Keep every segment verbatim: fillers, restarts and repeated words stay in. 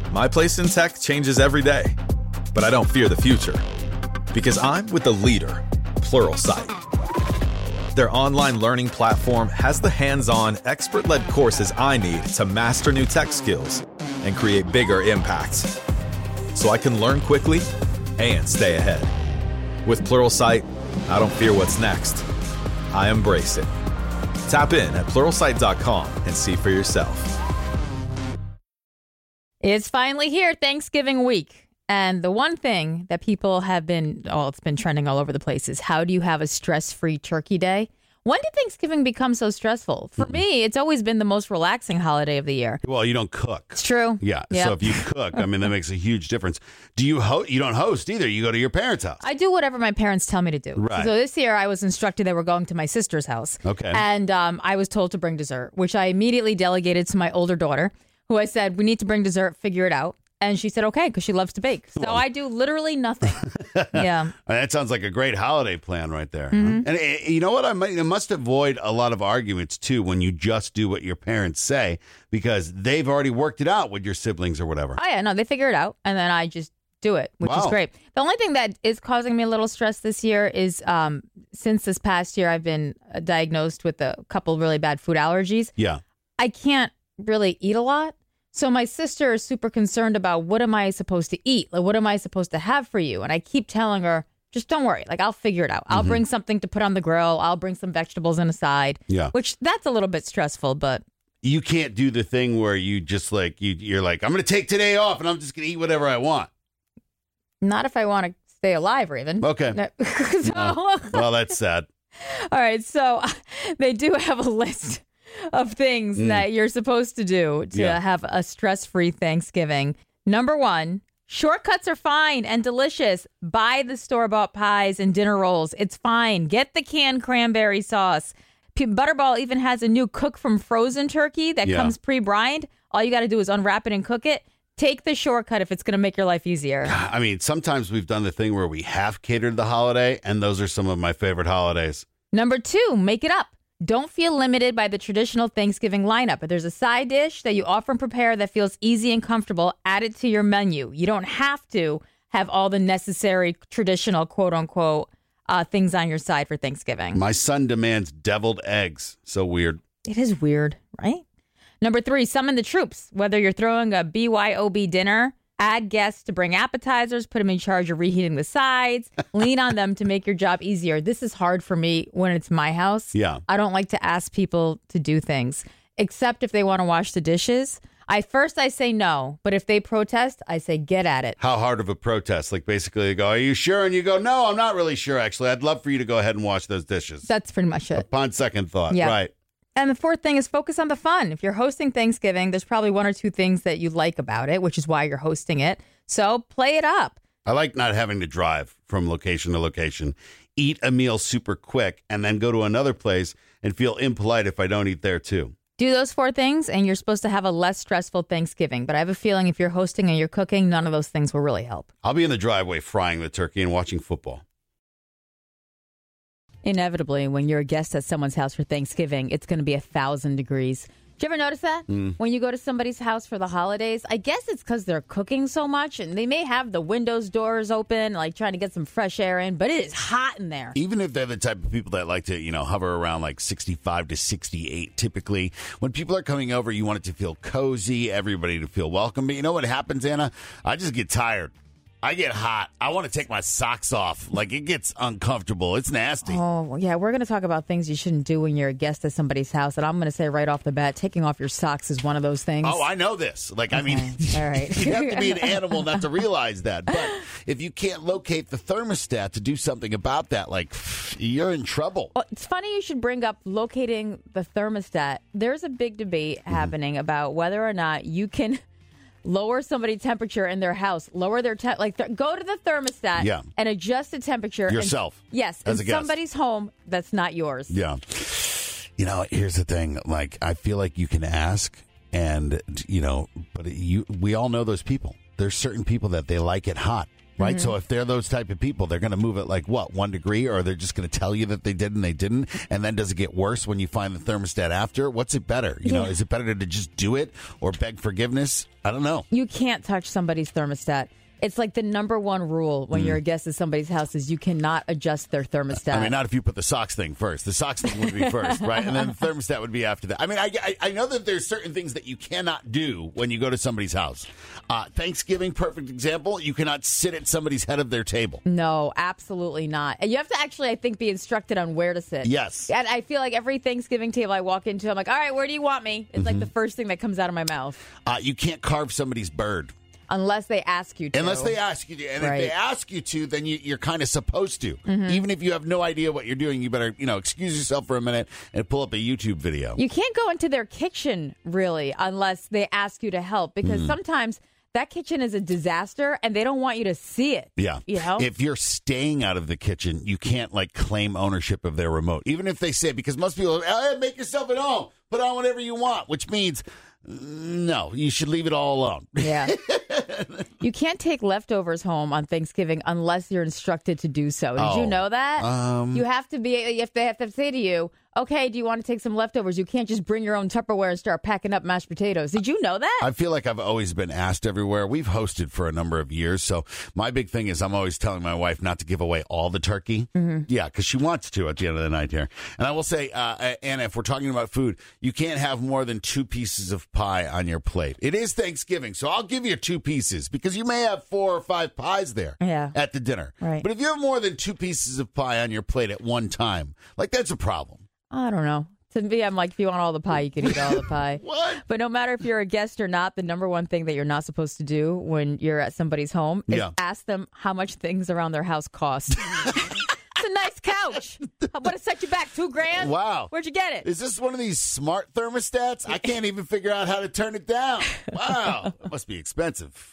My place in tech changes every day, but I don't fear the future because I'm with the leader, Pluralsight. Their online learning platform has the hands-on, expert-led courses I need to master new tech skills and create bigger impacts, so I can learn quickly and stay ahead. With Pluralsight, I don't fear what's next. I embrace it. Tap in at pluralsight dot com and see for yourself. It's finally here, Thanksgiving week. And the one thing that people have been, oh, it's been trending all over the place is how do you have a stress-free turkey day? When did Thanksgiving become so stressful? For me, it's always been the most relaxing holiday of the year. Well, you don't cook. It's true. Yeah. Yep. So if you cook, I mean, that makes a huge difference. Do you host? You don't host either. You go to your parents' house. I do whatever my parents tell me to do. Right. So this year I was instructed that we're going to my sister's house. Okay. And um, I was told to bring dessert, which I immediately delegated to my older daughter, who I said, we need to bring dessert, figure it out. And she said, okay, because she loves to bake. So I do literally nothing. Yeah. That sounds like a great holiday plan right there. Mm-hmm. And uh, you know what? I might, it must avoid a lot of arguments, too, when you just do what your parents say, because they've already worked it out with your siblings or whatever. Oh, yeah. No, they figure it out. And then I just do it, which Wow. is great. The only thing that is causing me a little stress this year is um, since this past year, I've been uh, diagnosed with a couple really bad food allergies. Yeah. I can't really eat a lot. So my sister is super concerned about what am I supposed to eat? Like, what am I supposed to have for you? And I keep telling her, just don't worry. Like, I'll figure it out. I'll Mm-hmm. bring something to put on the grill. I'll bring some vegetables on the side. Yeah. Which that's a little bit stressful, but You can't do the thing where you just like, you, you're like, I'm going to take today off and I'm just going to eat whatever I want. not if I want to stay alive, Raven. Okay. No. So- Oh, well, that's sad. All right. So they do have a list of things Mm. that you're supposed to do to Yeah. have a stress-free Thanksgiving. Number one, shortcuts are fine and delicious. Buy the store-bought pies and dinner rolls. It's fine. Get the canned cranberry sauce. P- Butterball even has a new cook from frozen turkey that Yeah. comes pre-brined. All you got to do is unwrap it and cook it. Take the shortcut if it's going to make your life easier. I mean, sometimes we've done the thing where we have catered the holiday, and those are some of my favorite holidays. Number two, make it up. Don't feel limited by the traditional Thanksgiving lineup. If there's a side dish that you often prepare that feels easy and comfortable, add it to your menu. You don't have to have all the necessary traditional quote unquote uh, things on your side for Thanksgiving. My son demands deviled eggs. So weird. It is weird, right? Number three, summon the troops. Whether you're throwing a B Y O B dinner, add guests to bring appetizers, put them in charge of reheating the sides, lean on them to make your job easier. This is hard for me when it's my house. Yeah. I don't like to ask people to do things, except if they want to wash the dishes. I first I say no, but if they protest, I say get at it. How hard of a protest? Like basically they go, are you sure? And you go, no, I'm not really sure, actually. I'd love for you to go ahead and wash those dishes. That's pretty much it. Upon second thought. Yeah. Right. And the fourth thing is focus on the fun. If you're hosting Thanksgiving, there's probably one or two things that you like about it, which is why you're hosting it. So play it up. I like not having to drive from location to location, eat a meal super quick, and then go to another place and feel impolite if I don't eat there too. Do those four things, and you're supposed to have a less stressful Thanksgiving. But I have a feeling if you're hosting and you're cooking, none of those things will really help. I'll be in the driveway frying the turkey and watching football. Inevitably, when you're a guest at someone's house for Thanksgiving, it's going to be a thousand degrees. Did you ever notice that? Mm. When you go to somebody's house for the holidays, I guess it's because they're cooking so much, and they may have the windows doors open, like trying to get some fresh air in, but it is hot in there. Even if they're the type of people that like to, you know, hover around like sixty-five to sixty-eight, typically, when people are coming over, you want it to feel cozy, everybody to feel welcome. But you know what happens, Anna? I just get tired. I get hot. I want to take my socks off. Like, it gets uncomfortable. It's nasty. Oh, yeah, we're going to talk about things you shouldn't do when you're a guest at somebody's house, and I'm going to say right off the bat, taking off your socks is one of those things. Oh, I know this. Like, I mean, All right. you have to be an animal not to realize that. But if you can't locate the thermostat to do something about that, like, you're in trouble. Well, it's funny you should bring up locating the thermostat. There's a big debate mm-hmm. happening about whether or not you can lower somebody's temperature in their house, lower their te- like th- go to the thermostat yeah. and adjust the temperature yourself. And, yes, as in a guest. Somebody's home that's not yours. Yeah. You know, here's the thing. Like, I feel like you can ask, and you know, but you we all know those people. There's certain people that they like it hot. right? Mm-hmm. So if they're those type of people, they're going to move it like, what, one degree? Or they're just going to tell you that they did and they didn't? And then does it get worse when you find the thermostat after? What's it better? You Yeah. know, is it better to just do it or beg forgiveness? I don't know. You can't touch somebody's thermostat. It's like the number one rule when mm. you're a guest at somebody's house is you cannot adjust their thermostat. I mean, not if you put the socks thing first. The socks thing would be first, right? And then the thermostat would be after that. I mean, I, I, I know that there's certain things that you cannot do when you go to somebody's house. Uh, Thanksgiving, perfect example. You cannot sit at somebody's head of their table. No, absolutely not. And you have to actually, I think, be instructed on where to sit. Yes. And I feel like every Thanksgiving table I walk into, I'm like, all right, where do you want me? It's mm-hmm. like the first thing that comes out of my mouth. Uh, you can't carve somebody's bird. Unless they ask you to. Unless they ask you to. And right. if they ask you to, then you, you're kind of supposed to. Mm-hmm. Even if you have no idea what you're doing, you better, you know, excuse yourself for a minute and pull up a YouTube video. You can't go into their kitchen, really, unless they ask you to help. Because mm. sometimes that kitchen is a disaster and they don't want you to see it. Yeah. You know? If you're staying out of the kitchen, you can't, like, claim ownership of their remote. Even if they say, because most people, hey, make yourself at home. Put on whatever you want, which means... No, you should leave it all alone. Yeah. You can't take leftovers home on Thanksgiving unless you're instructed to do so. Did oh, you know that? Um, you have to be, if they have to say to you, okay, do you want to take some leftovers? You can't just bring your own Tupperware and start packing up mashed potatoes. Did you know that? I feel like I've always been asked everywhere. We've hosted for a number of years. So my big thing is I'm always telling my wife not to give away all the turkey. Mm-hmm. Yeah, because she wants to at the end of the night here. And I will say, uh, Anna, if we're talking about food, you can't have more than two pieces of pie on your plate. It is Thanksgiving, so I'll give you two pieces because you may have four or five pies there yeah. at the dinner. Right. But if you have more than two pieces of pie on your plate at one time, like that's a problem. I don't know. To me, I'm like, if you want all the pie, you can eat all the pie. What? But no matter if you're a guest or not, the number one thing that you're not supposed to do when you're at somebody's home is yeah. ask them how much things around their house cost. It's a nice couch. I'm going to set you back two grand. Wow. Where'd you get it? Is this one of these smart thermostats? I can't even figure out how to turn it down. Wow. That must be expensive.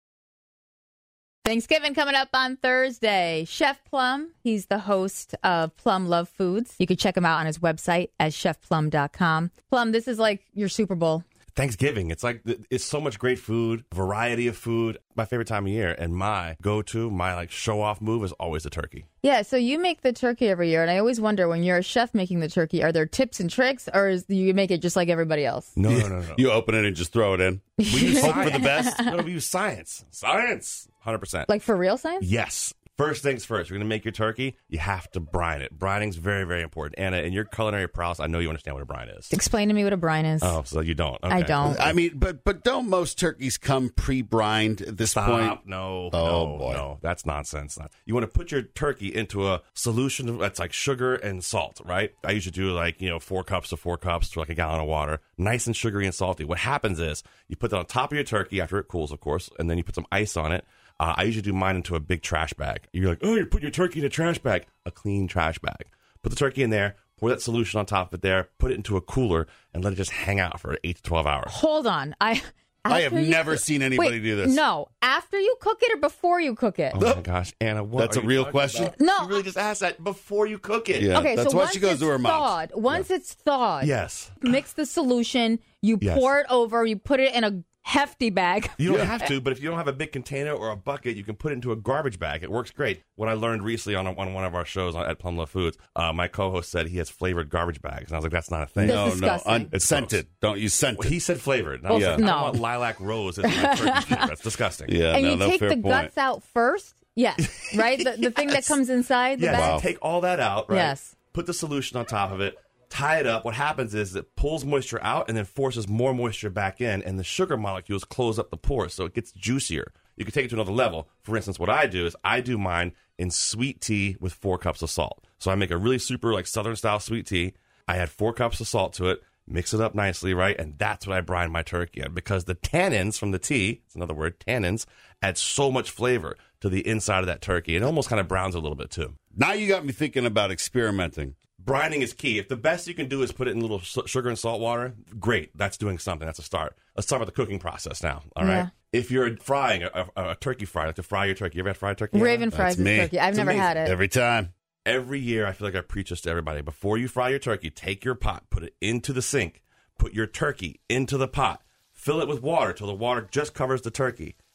Thanksgiving coming up on Thursday. Chef Plum, he's the host of Plum Love Foods. You can check him out on his website at chef plum dot com. Plum, this is like your Super Bowl. Thanksgiving. It's like, it's so much great food, variety of food. My favorite time of year. And my go-to, my like show-off move is always the turkey. Yeah, so you make the turkey every year. And I always wonder, when you're a chef making the turkey, are there tips and tricks? Or is, do you make it just like everybody else? No, no, no, no. You open it and just throw it in. We use hope for the best. No, we use science. Science. one hundred percent. Like for real science? Yes. First things first, you're going to make your turkey, you have to brine it. Brining's very, very important. Anna, in your culinary prowess, I know you understand what a brine is. Explain to me what a brine is. Oh, so you don't. Okay. I don't. I mean, but but don't most turkeys come pre-brined at this Stop. point? No, oh, no, boy. no. That's nonsense. You want to put your turkey into a solution that's like sugar and salt, right? I usually do like, you know, four cups to four cups to like a gallon of water. Nice and sugary and salty. What happens is you put that on top of your turkey after it cools, of course, and then you put some ice on it. Uh, I usually do mine into a big trash bag. You're like, oh, you're putting your turkey in a trash bag. A clean trash bag. Put the turkey in there, pour that solution on top of it there, put it into a cooler, and let it just hang out for eight to twelve hours. Hold on. I I have never cook- seen anybody Wait, do this. No. After you cook it or before you cook it? Oh, my gosh. Anna, what That's are a you real talking question? about? No. You really just asked that before you cook it. Yeah. Okay, That's so why once she goes it's to her mom's. thawed, once it's thawed, Yes. mix the solution, you Yes. pour it over, you put it in a hefty bag. You don't have to, but if you don't have a big container or a bucket, you can put it into a garbage bag. It works great. What I learned recently on, a, on one of our shows on, at Plum Love Foods, uh, my co-host said he has flavored garbage bags. And I was like, that's not a thing. That's No, no, disgusting. un- It's scented. Don't use scented. Well, he said flavored. And I Well, was like, no. I don't want lilac rose as my turkey chip. That's disgusting. yeah, and no, you no, take fair the point. guts out first? Yes. Right? The, the thing that Yes. comes inside the Yes, bag? take all that out, right? Yes. Put the solution on top of it, tie it up. What happens is it pulls moisture out and then forces more moisture back in, and the sugar molecules close up the pores, so it gets juicier. You can take it to another level. For instance, what I do is I do mine in sweet tea with four cups of salt. So I make a really super like Southern-style sweet tea. I add four cups of salt to it, mix it up nicely, right? And that's what I brine my turkey in, because the tannins from the tea, it's another word, tannins, add so much flavor to the inside of that turkey. It almost kind of browns a little bit too. Now you got me thinking about experimenting. Brining is key. If the best you can do is put it in a little su- sugar and salt water, great. That's doing something. That's a start. Let's talk about the cooking process now. All right. Yeah. If you're frying a, a, a turkey fry, like to fry your turkey, you ever had fried turkey? Raven fries That's with me. turkey. I've It's never amazing. had it. Every time. Every year, I feel like I preach this to everybody. Before you fry your turkey, take your pot, put it into the sink, put your turkey into the pot, fill it with water till the water just covers the turkey.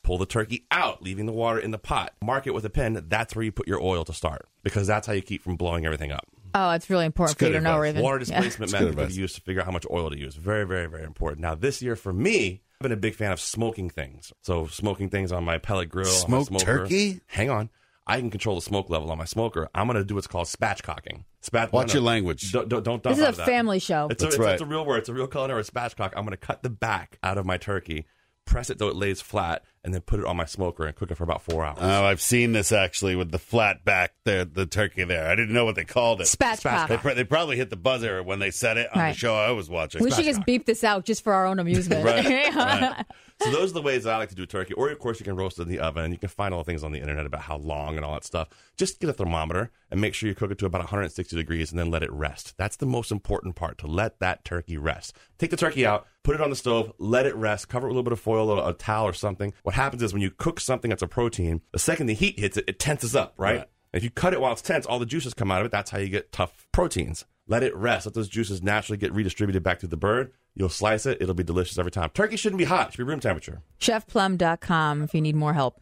Pull the turkey out, leaving the water in the pot. Mark it with a pen. That's where you put your oil to start, because that's how you keep from blowing everything up. Oh, it's really important for you to know, Raven. Water displacement Yeah. method to use to figure out how much oil to use. Very, very, very important. Now, this year for me, I've been a big fan of smoking things. So smoking things on my pellet grill. Smoked on my smoker. turkey? Hang on. I can control the smoke level on my smoker. I'm going to do what's called spatchcocking. Spat- Watch no, your no. language. Don't, don't, don't This dump is a out of that. family show. It's, That's a, it's, right. it's a real word. It's a real culinary spatchcock. I'm going to cut the back out of my turkey, press it so it lays flat, and then put it on my smoker and cook it for about four hours. Oh, I've seen this actually with the flat back, the, the turkey there. I didn't know what they called it. Spatchcock. They, pr- they probably hit the buzzer when they said it on Right. the show I was watching. We should just beep this out just for our own amusement. Right, right. So those are the ways that I like to do turkey. Or, of course, you can roast it in the oven. You can find all the things on the internet about how long and all that stuff. Just get a thermometer and make sure you cook it to about one hundred sixty degrees and then let it rest. That's the most important part, to let that turkey rest. Take the turkey out, put it on the stove, let it rest, cover it with a little bit of foil, a, little, a towel or something. What happens is when you cook something that's a protein, the second the heat hits it, it tenses up, right? Right. If you cut it while it's tense, all the juices come out of it. That's how you get tough proteins. Let it rest. Let those juices naturally get redistributed back to the bird. You'll slice it. It'll be delicious every time. Turkey shouldn't be hot. It should be room temperature. chef plum dot com if you need more help.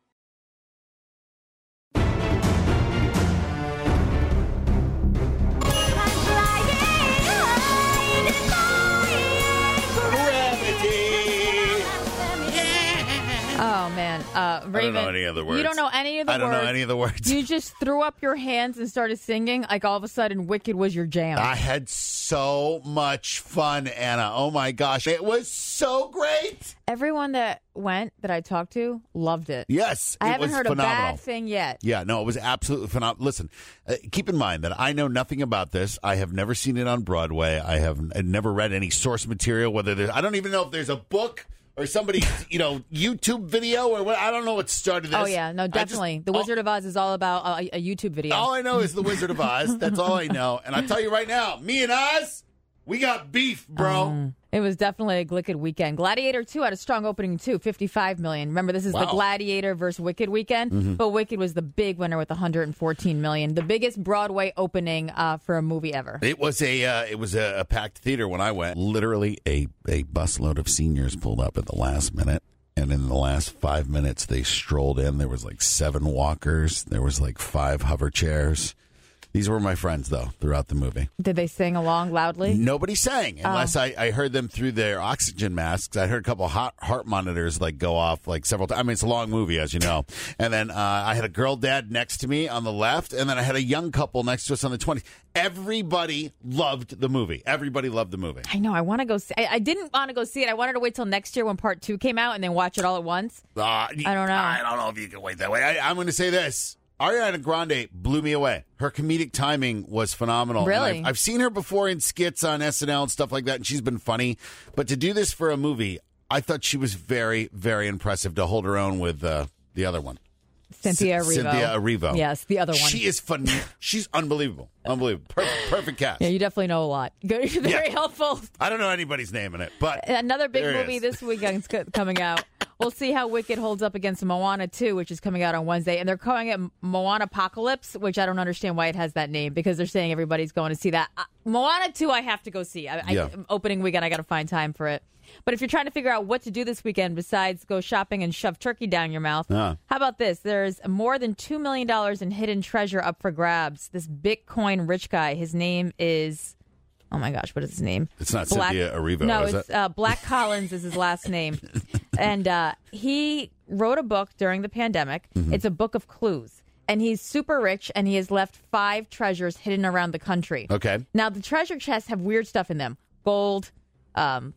Oh, man. Uh, Raven, know any of the words. You don't know any of the words. I don't know any of the words. You just threw up your hands and started singing like all of a sudden Wicked was your jam. I had so much fun, Anna. Oh, my gosh. It was so great. Everyone that went that I talked to loved it. Yes, I it haven't was heard phenomenal. a bad thing yet. Yeah, no, it was absolutely phenomenal. Listen, uh, keep in mind that I know nothing about this. I have never seen it on Broadway. I have uh, never read any source material, whether there's, I don't even know if there's a book or somebody's, you know, YouTube video or what. I don't know what started this. Oh, yeah. No, I just- definitely. the all- Wizard of Oz is all about a, a YouTube video. All I know is The Wizard of Oz. That's all I know. And I tell you right now, me and Oz, we got beef, bro. Um, it was definitely a Wicked weekend. Gladiator two had a strong opening, too, fifty-five million dollars. Remember, this is the Wow. Gladiator versus Wicked weekend, Mm-hmm. but Wicked was the big winner with one hundred fourteen million dollars. The biggest Broadway opening uh, for a movie ever. It was a uh, it was a, a packed theater when I went. Literally, a a busload of seniors pulled up at the last minute, and in the last five minutes, they strolled in. There was like seven walkers. There was like five hover chairs. These were my friends, though, throughout the movie. Did they sing along loudly? Nobody sang unless I, I heard them through their oxygen masks. I heard a couple hot heart monitors like go off like several times. I mean, it's a long movie, as you know. And then uh, I had a girl dad next to me on the left, and then I had a young couple next to us on the twenties. Everybody loved the movie. Everybody loved the movie. I know. I want to go see I, I didn't want to go see it. I wanted to wait till next year when part two came out and then watch it all at once. Uh, I don't know. I don't know if you can wait that way. I, I'm going to say this. Ariana Grande blew me away. Her comedic timing was phenomenal. And Really? I've, I've seen her before in skits on S N L and stuff like that, and she's been funny. But to do this for a movie, I thought she was very, very impressive to hold her own with uh, the other one. Cynthia C- Erivo. Cynthia Erivo. Yes, the other one. She is fun. She's unbelievable. Unbelievable. Perfect, perfect cast. Yeah, you definitely know a lot. Good, very Yeah. helpful. I don't know anybody's name in it, but Another big there it movie is. this weekend's co- coming out. We'll see how Wicked holds up against Moana two, which is coming out on Wednesday. And they're calling it Moana Apocalypse, which I don't understand why it has that name, because they're saying everybody's going to see that. Uh, Moana two, I have to go see. I, Yeah. I, opening weekend, I got to find time for it. But if you're trying to figure out what to do this weekend besides go shopping and shove turkey down your mouth, Uh. how about this? There's more than two million dollars in hidden treasure up for grabs. This Bitcoin rich guy, his name is... Oh my gosh, what is his name? It's not Cynthia Erivo, No, is it's it? uh, Black Collins is his last name. And uh, he wrote a book during the pandemic. Mm-hmm. It's a book of clues. And he's super rich, and he has left five treasures hidden around the country. Okay. Now, the treasure chests have weird stuff in them. Gold, um,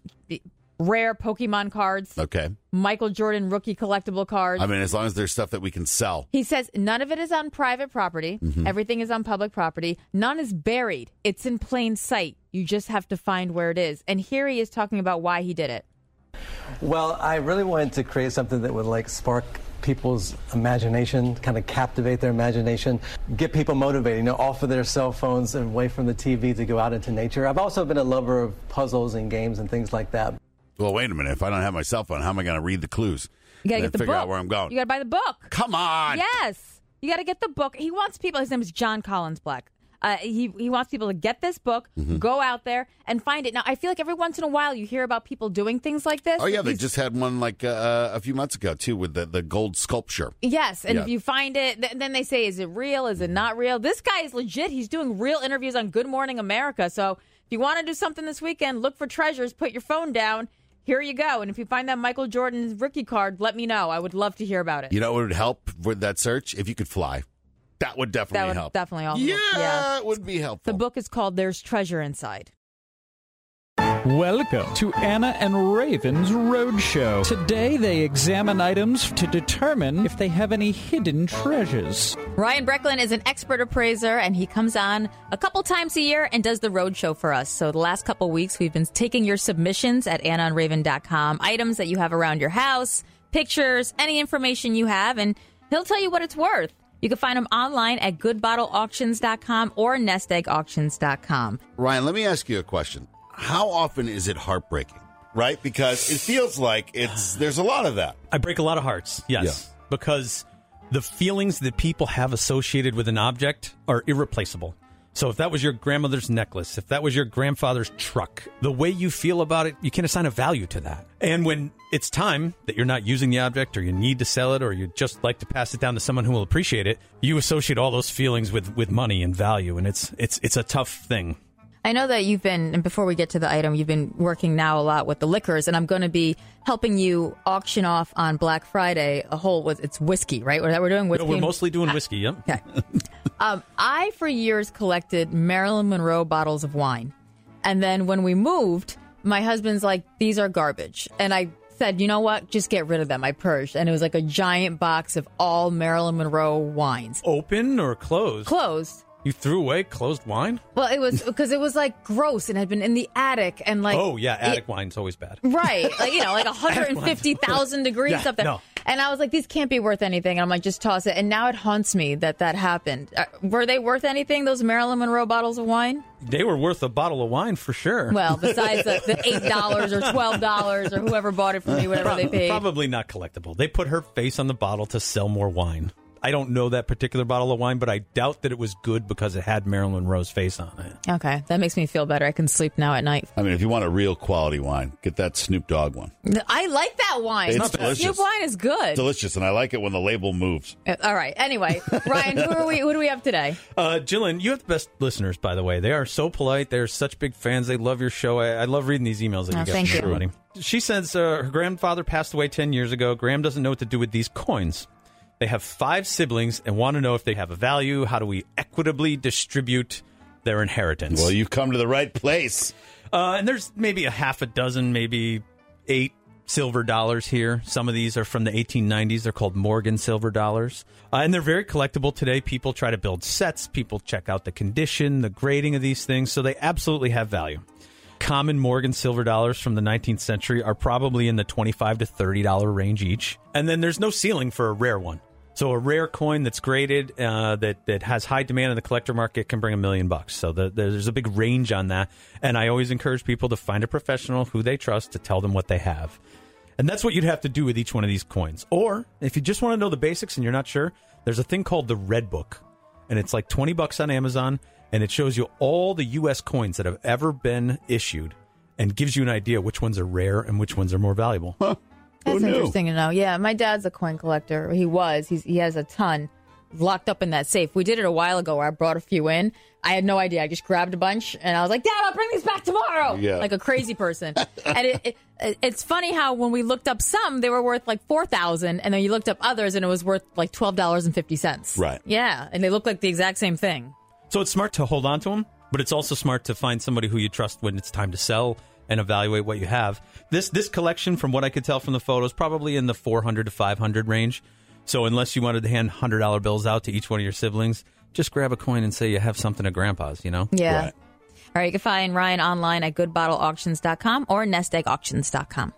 rare Pokemon cards, okay. Michael Jordan rookie collectible cards. I mean, as long as there's stuff that we can sell. He says none of it is on private property. Mm-hmm. Everything is on public property. None is buried. It's in plain sight. You just have to find where it is. And here he is talking about why he did it. Well, I really wanted to create something that would like spark people's imagination, kind of captivate their imagination, get people motivated, you know, off of their cell phones and away from the T V to go out into nature. I've also been a lover of puzzles and games and things like that. Well, wait a minute. If I don't have my cell phone, how am I going to read the clues? You gotta And get the figure book. out where I'm going. You gotta buy the book. Come on. Yes. You gotta get the book. He wants people. His name is John Collins Black. Uh, he he wants people to get this book, Mm-hmm. go out there and find it. Now, I feel like every once in a while you hear about people doing things like this. Oh, yeah, they These- just had one like uh, a few months ago, too, with the, the gold sculpture. Yes, and Yeah. if you find it, th- then they say, is it real? Is it not real? This guy is legit. He's doing real interviews on Good Morning America. So if you want to do something this weekend, look for treasures, put your phone down. Here you go. And if you find that Michael Jordan rookie card, let me know. I would love to hear about it. You know what would help with that search? If you could fly. That would definitely That would help. definitely help. Yeah, Yeah. it would be helpful. The book is called There's Treasure Inside. Welcome to Anna and Raven's Roadshow. Today they examine items to determine if they have any hidden treasures. Ryan Brecklin is an expert appraiser, and he comes on a couple times a year and does the roadshow for us. So the last couple weeks, we've been taking your submissions at anna and raven dot com, items that you have around your house, pictures, any information you have, and he'll tell you what it's worth. You can find them online at good bottle auctions dot com or nest egg auctions dot com. Ryan, let me ask you a question. How often is it heartbreaking, right? Because it feels like it's there's a lot of that. I break a lot of hearts, yes, because the feelings that people have associated with an object are irreplaceable. So if that was your grandmother's necklace, if that was your grandfather's truck, the way you feel about it, you can't assign a value to that. And when it's time that you're not using the object or you need to sell it or you just like to pass it down to someone who will appreciate it, you associate all those feelings with, with money and value, and it's it's it's a tough thing. I know that you've been, and before we get to the item, you've been working now a lot with the liquors, and I'm going to be helping you auction off on Black Friday a whole, with it's whiskey, right? What we're doing whiskey. No, we're mostly doing whiskey, yep. Okay. um, I, for years, collected Marilyn Monroe bottles of wine. And then when we moved, my husband's like, these are garbage. And I said, you know what? Just get rid of them. I purged. And it was like a giant box of all Marilyn Monroe wines. Open or closed? Closed. You threw away closed wine? Well, it was because it was like gross and had been in the attic and like. Oh, yeah, attic it, wine's always bad. Right. Like, you know, like one hundred fifty thousand degrees Yeah, up there. no. And I was like, these can't be worth anything. And I'm like, just toss it. And now it haunts me that that happened. Uh, were they worth anything, those Marilyn Monroe bottles of wine? They were worth a bottle of wine for sure. Well, besides the, the eight dollars or twelve dollars or whoever bought it for me, whatever they paid. Probably not collectible. They put her face on the bottle to sell more wine. I don't know that particular bottle of wine, but I doubt that it was good because it had Marilyn Monroe's face on it. Okay, that makes me feel better. I can sleep now at night. I mean, if you want a real quality wine, get that Snoop Dogg one. I like that wine. It's delicious. Snoop wine is good. Delicious, and I like it when the label moves. Uh, All right. Anyway, Ryan, who are we? Who do we have today? Uh, Jillian, you have the best listeners, by the way. They are so polite. They're such big fans. They love your show. I, I love reading these emails that Oh, you get thank from you. everybody. She says uh, her grandfather passed away ten years ago. Graham doesn't know what to do with these coins. They have five siblings and want to know if they have a value. How do we equitably distribute their inheritance? Well, you've come to the right place. Uh, and there's maybe a half a dozen, maybe eight silver dollars here. Some of these are from the eighteen nineties. They're called Morgan silver dollars. Uh, and they're very collectible today. People try to build sets. People check out the condition, the grading of these things. So they absolutely have value. Common Morgan silver dollars from the nineteenth century are probably in the twenty-five to thirty dollars range each. And then there's no ceiling for a rare one. So a rare coin that's graded, uh, that, that has high demand in the collector market can bring a million bucks. So the, there's a big range on that. And I always encourage people to find a professional who they trust to tell them what they have. And that's what you'd have to do with each one of these coins. Or if you just want to know the basics and you're not sure, there's a thing called the Red Book. And it's like twenty bucks on Amazon. And it shows you all the U S coins that have ever been issued and gives you an idea which ones are rare and which ones are more valuable. Huh. That's Who knew? interesting to know. Yeah, my dad's a coin collector. He was. He's, he has a ton locked up in that safe. We did it a while ago where I brought a few in. I had no idea. I just grabbed a bunch and I was like, Dad, I'll bring these back tomorrow. Yeah. Like a crazy person. And it, it, it's funny how when we looked up some, they were worth like four thousand dollars. And then you looked up others and it was worth like twelve dollars and fifty cents. Right. Yeah. And they look like the exact same thing. So it's smart to hold on to them, but it's also smart to find somebody who you trust when it's time to sell and evaluate what you have. This this collection, from what I could tell from the photos, probably in the four hundred to five hundred range. So unless you wanted to hand one hundred dollar bills out to each one of your siblings, just grab a coin and say you have something at Grandpa's, you know? Yeah. Right. All right. You can find Ryan online at good bottle auctions dot com or nest egg auctions dot com.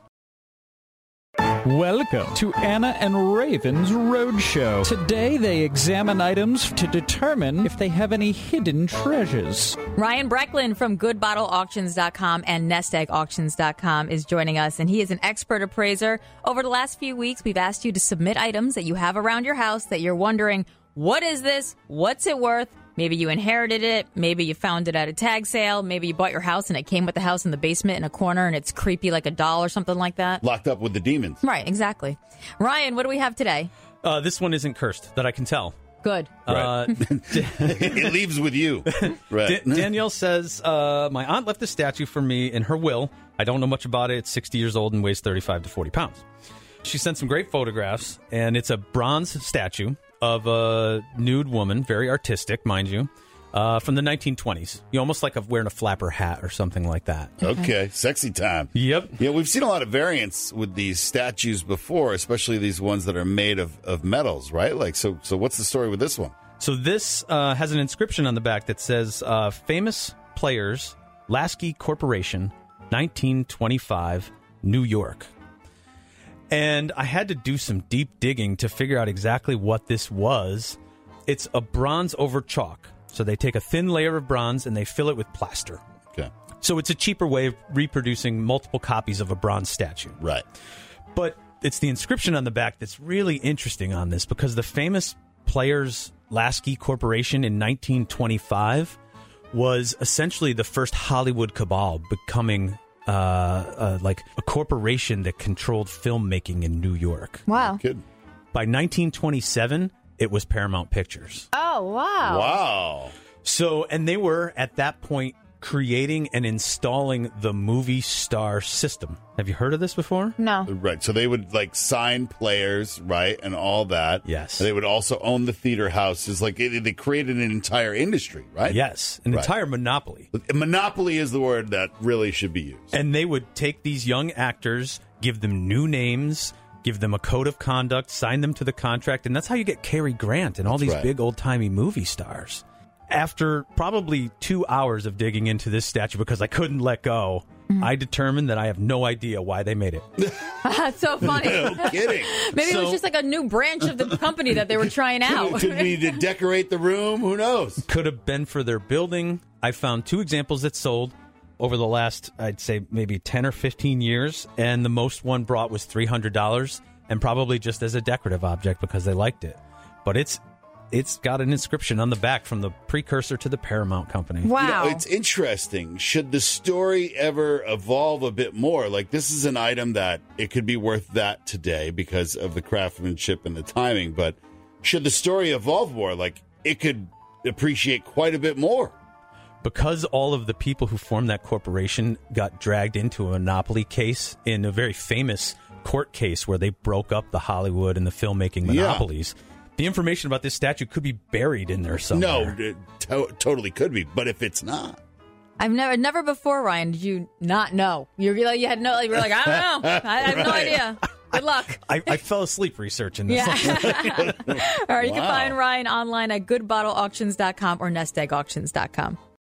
Welcome to Anna and Raven's Roadshow. Today they examine items to determine if they have any hidden treasures. Ryan Brecklin from good bottle auctions dot com and nest egg auctions dot com is joining us, and he is an expert appraiser. Over the last few weeks, we've asked you to submit items that you have around your house that you're wondering, what is this? What's it worth? Maybe you inherited it. Maybe you found it at a tag sale. Maybe you bought your house and it came with the house in the basement in a corner and it's creepy like a doll or something like that. Locked up with the demons. Right, exactly. Ryan, what do we have today? Uh, this one isn't cursed that I can tell. Good. Uh, It leaves with you. Right. Da- Danielle says, uh, my aunt left a statue for me in her will. I don't know much about it. It's sixty years old and weighs thirty-five to forty pounds. She sent some great photographs, and it's a bronze statue of a nude woman, very artistic, mind you, uh, from the nineteen twenties. You almost like a, wearing a flapper hat or something like that. Okay, sexy time. Yep. Yeah, we've seen a lot of variants with these statues before, especially these ones that are made of, of metals, right? Like, so, so what's the story with this one? So this uh, has an inscription on the back that says, uh, famous players, Lasky Corporation, nineteen twenty-five, New York. And I had to do some deep digging to figure out exactly what this was. It's a bronze over chalk. So they take a thin layer of bronze and they fill it with plaster. Okay. So it's a cheaper way of reproducing multiple copies of a bronze statue. Right. But it's the inscription on the back that's really interesting on this, because the famous Players Lasky Corporation in nineteen twenty-five was essentially the first Hollywood cabal, becoming uh, uh, like a corporation that controlled filmmaking in New York. Wow. Good. By nineteen twenty-seven, it was Paramount Pictures. Oh, wow. Wow. So, and they were at that point creating and installing the movie star system. Have you heard of this before? No. Right. So they would like sign players, right, and all that. Yes. They would also own the theater houses. Like it, they created an entire industry, right? Yes, an Right. entire monopoly. Monopoly is the word that really should be used. And they would take these young actors, give them new names, give them a code of conduct, sign them to the contract, and that's how you get Cary Grant and all That's these right. big old-timey movie stars. After probably two hours of digging into this statue because I couldn't let go, Mm-hmm. I determined that I have no idea why they made it. That's so funny. No kidding. Maybe it was So- just like a new branch of the company that they were trying out. Could we to decorate the room? Who knows? Could have been for their building. I found two examples that sold over the last, I'd say, maybe ten or fifteen years, and the most one brought was three hundred dollars, and probably just as a decorative object because they liked it. But it's it's got an inscription on the back from the precursor to the Paramount Company. Wow. You know, it's interesting. Should the story ever evolve a bit more? Like, this is an item that it could be worth that today because of the craftsmanship and the timing. But should the story evolve more? Like, it could appreciate quite a bit more. Because all of the people who formed that corporation got dragged into a monopoly case in a very famous court case where they broke up the Hollywood and the filmmaking Yeah. monopolies. The information about this statue could be buried in there No, somewhere. it to- totally could be. But if it's not, I've never, never before, Ryan, did you not know? You were like, you had no, you were like, I don't know. I have no Right. idea. Good luck. I, I fell asleep researching this. Yeah. All right, you can Wow. find Ryan online at good bottle auctions dot com or nest egg auctions dot com.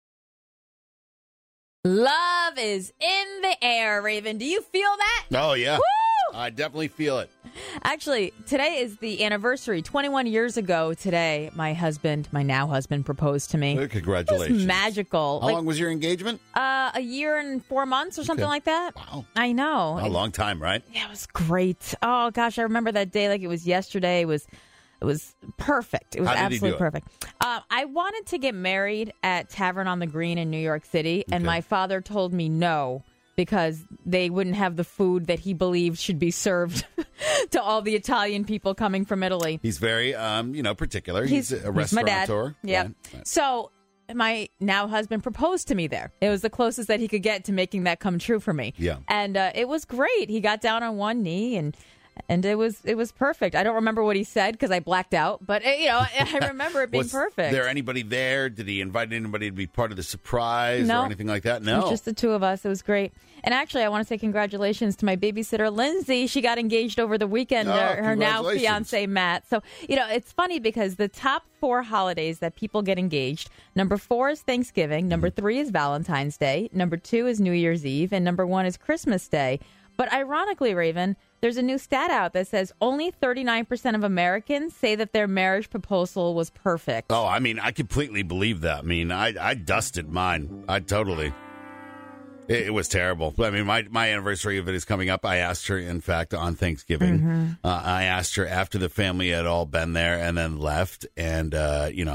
Love is in the air, Raven. Do you feel that? oh, yeah. Woo! I definitely feel it. Actually, today is the anniversary. twenty-one years ago today, my husband, my now husband, proposed to me. Well, It congratulations. was magical. How like long was your engagement? uh, a year and four months or something Okay. like that. Wow. I know. A long time, right? Yeah, it was great. Oh gosh, I remember that day like it was yesterday. It was it was perfect. It was How did he do absolutely it? perfect. Uh, I wanted to get married at Tavern on the Green in New York City, and Okay. my father told me no because they wouldn't have the food that he believed should be served to all the Italian people coming from Italy. He's very, um, you know, particular. He's, a my dad. restaurateur. Yeah. Right, right. So my now husband proposed to me there. It was the closest that he could get to making that come true for me. Yeah. And uh, it was great. He got down on one knee and and it was it was perfect. I don't remember what he said because I blacked out, but uh, you know I remember it being Was perfect. there anybody there? Did he invite anybody to be part of the surprise No. or anything like that? It No. was just the two of us. It was great. And actually, I want to say congratulations to my babysitter, Lindsay. She got engaged over the weekend. Oh, her, her now congratulations. fiance, Matt. So, you know, it's funny because the top four holidays that people get engaged, number four is Thanksgiving, number Mm-hmm. three is Valentine's Day, number two is New Year's Eve, and number one is Christmas Day. But ironically, Raven, there's a new stat out that says only thirty-nine percent of Americans say that their marriage proposal was perfect. Oh, I mean, I completely believe that. I mean, I, I dusted mine. I totally. It, it was terrible. I mean, my, my anniversary of it is coming up. I asked her, in fact, on Thanksgiving. Mm-hmm. Uh, I asked her after the family had all been there and then left. And, uh, you know,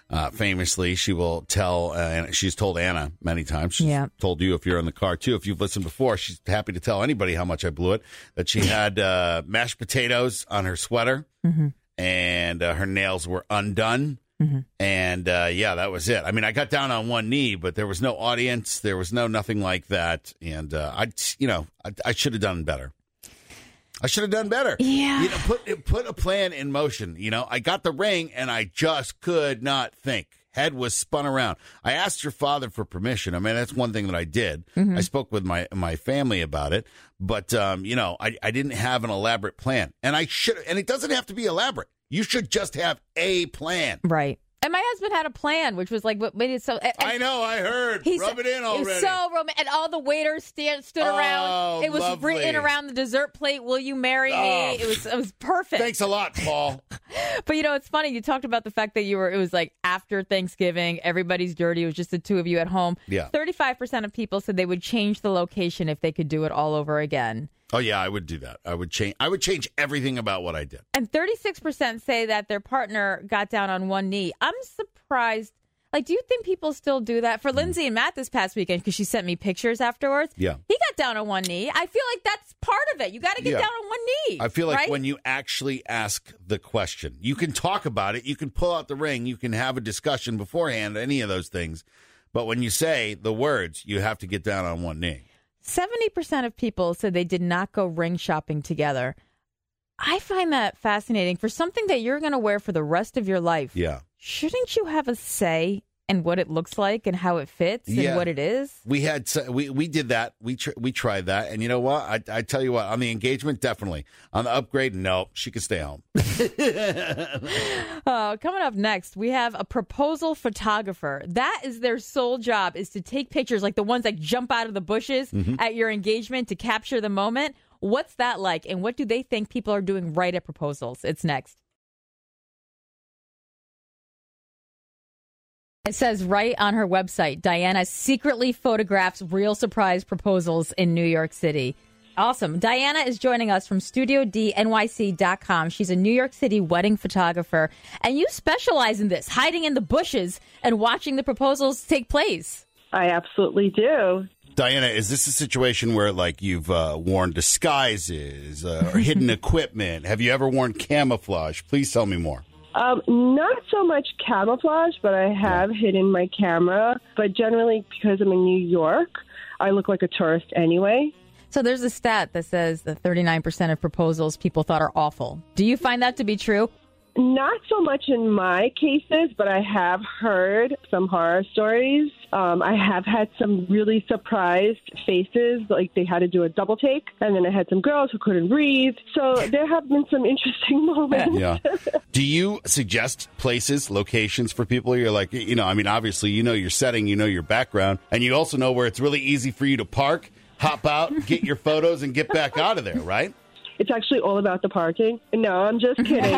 Uh, famously, she will tell, uh, and she's told Anna many times. She's Yeah. told you if you're in the car, too. If you've listened before, she's happy to tell anybody how much I blew it, that she had uh, mashed potatoes on her sweater, Mm-hmm. and uh, her nails were undone. Mm-hmm. And, uh, yeah, that was it. I mean, I got down on one knee, but there was no audience. There was no nothing like that. And, uh, I, you know, I, I should have done better. I should have done better. Yeah. You know, put put a plan in motion. You know, I got the ring and I just could not think. Head was spun around. I asked your father for permission. I mean, that's one thing that I did. Mm-hmm. I spoke with my my family about it, but um, you know, I, I didn't have an elaborate plan, and I should. And it doesn't have to be elaborate. You should just have a plan. Right. And my husband had a plan, which was like what made it so. And I know. I heard. he Rub said- it in already. It was so romantic, and all the waiters stand, stood Oh, around. It was lovely. written around the dessert plate. Will you marry Oh. me? It was it was perfect. Thanks a lot, Paul. But you know, it's funny. You talked about the fact that you were. It was like after Thanksgiving, everybody's dirty. It was just the two of you at home. Yeah. Thirty-five percent of people said they would change the location if they could do it all over again. Oh yeah, I would do that. I would change. I would change everything about what I did. And thirty-six percent say that their partner got down on one knee. I'm surprised. Like, do you think people still do that? For Lindsay and Matt this past weekend, because she sent me pictures afterwards. Yeah. He got down on one knee. I feel like that's part of it. You got to get Yeah. down on one knee. I feel like right? when you actually ask the question, you can talk about it, you can pull out the ring, you can have a discussion beforehand, any of those things. But when you say the words, you have to get down on one knee. seventy percent of people said they did not go ring shopping together. I find that fascinating. For something that you're going to wear for the rest of your life, Yeah. shouldn't you have a say in what it looks like and how it fits Yeah. and what it is? We had we we did that. We tr- we tried that, and you know what? I I tell you what. On the engagement, definitely. On the upgrade, no, she can stay home. Uh, coming up next, we have a proposal photographer. That is their sole job, is to take pictures like the ones that jump out of the bushes at your engagement to capture the moment. What's that like, and what do they think people are doing right at proposals? It's next. It says right on her website, Diana secretly photographs real surprise proposals in New York City. Awesome. Diana is joining us from studio d n y c dot com. She's a New York City wedding photographer, and you specialize in this, hiding in the bushes and watching the proposals take place. I absolutely do. Diana, is this a situation where like you've uh, worn disguises uh, or hidden equipment? Have you ever worn camouflage? Please tell me more. Um, not so much camouflage, but I have hidden my camera. But generally, because I'm in New York, I look like a tourist anyway. So there's a stat that says that thirty-nine percent of proposals people thought are awful. Do you find that to be true? Not so much in my cases, but I have heard some horror stories. Um, I have had some really surprised faces, like they had to do a double take, and then I had some girls who couldn't breathe. So there have been some interesting moments. Yeah. Do you suggest places, locations for people? You're like, you know, I mean, obviously, you know your setting, you know your background, and you also know where it's really easy for you to park, hop out, get your photos, and get back out of there, right? It's actually all about the parking. No, I'm just kidding.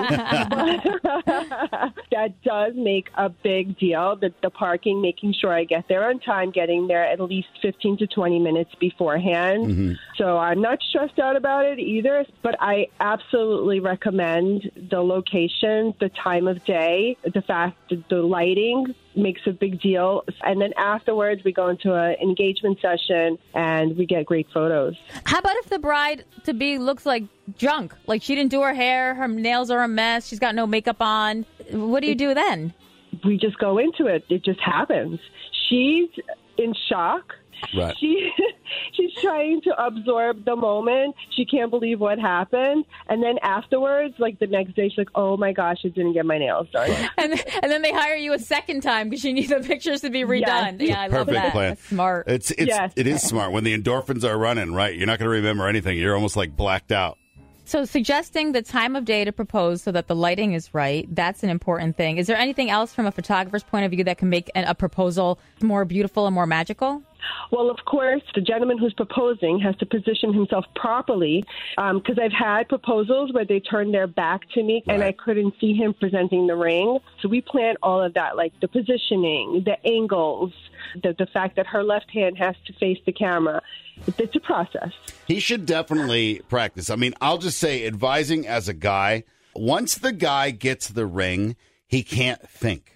That does make a big deal, the, the parking, making sure I get there on time, getting there at least fifteen to twenty minutes beforehand. Mm-hmm. So I'm not stressed out about it either, but I absolutely recommend the location, the time of day, the fact that the lighting makes a big deal. And then afterwards, we go into an engagement session and we get great photos. How about if the bride to be looks like junk? Like she didn't do her hair, her nails are a mess, she's got no makeup on. What do you do then? We just go into it. It just happens. She's in shock. Right. She she's trying to absorb the moment. She can't believe what happened. And then afterwards, like the next day, she's like, oh my gosh, I didn't get my nails done. And and then they hire you a second time because you need the pictures to be redone. Yes. Yeah, I love Perfect that. plan. That's smart. It's it's Yes. it is smart when the endorphins are running, right? You're not going to remember anything. You're almost like blacked out. So suggesting the time of day to propose so that the lighting is right, that's an important thing. Is there anything else from a photographer's point of view that can make an, a proposal more beautiful and more magical? Well, of course, the gentleman who's proposing has to position himself properly because um, I've had proposals where they turned their back to me and I couldn't see him presenting the ring. So we plan all of that, like the positioning, the angles, the, the fact that her left hand has to face the camera. It's a process. He should definitely practice. I mean, I'll just say, advising as a guy, once the guy gets the ring, he can't think.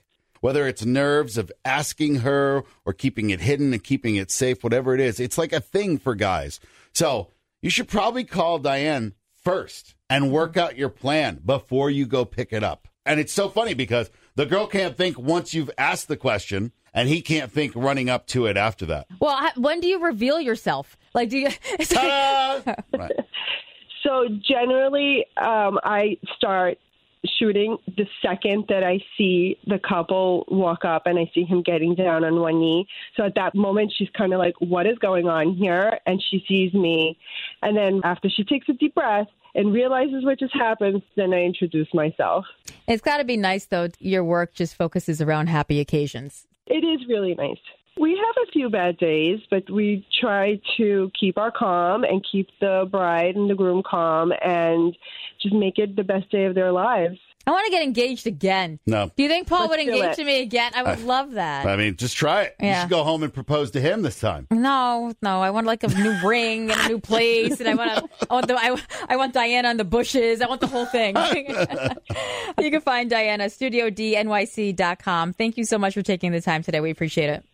whether it's nerves of asking her or keeping it hidden and keeping it safe, whatever it is. It's like a thing for guys. So you should probably call Diane first and work out your plan before you go pick it up. And it's so funny because the girl can't think once you've asked the question, and he can't think running up to it after that. Well, I- when do you reveal yourself? Like, do you? Right. So generally, um, I start shooting the second that I see the couple walk up and I see him getting down on one knee. So at that moment, she's kind of like, what is going on here? And she sees me. And then after she takes a deep breath and realizes what just happened, then I introduce myself. It's got to be nice, though. Your work just focuses around happy occasions. It is really nice. We have a few bad days, but we try to keep our calm and keep the bride and the groom calm and just make it the best day of their lives. I want to get engaged again. No. Do you think Paul Let's would do engage it. to me again? I would I- love that. I mean, just try it. You Yeah. should go home and propose to him this time. No, no. I want like a new ring and a new place, and I want to. I want the. I, I want Diana on the bushes. I want the whole thing. You can find Diana studio d n y c dot com. Thank you so much for taking the time today. We appreciate it.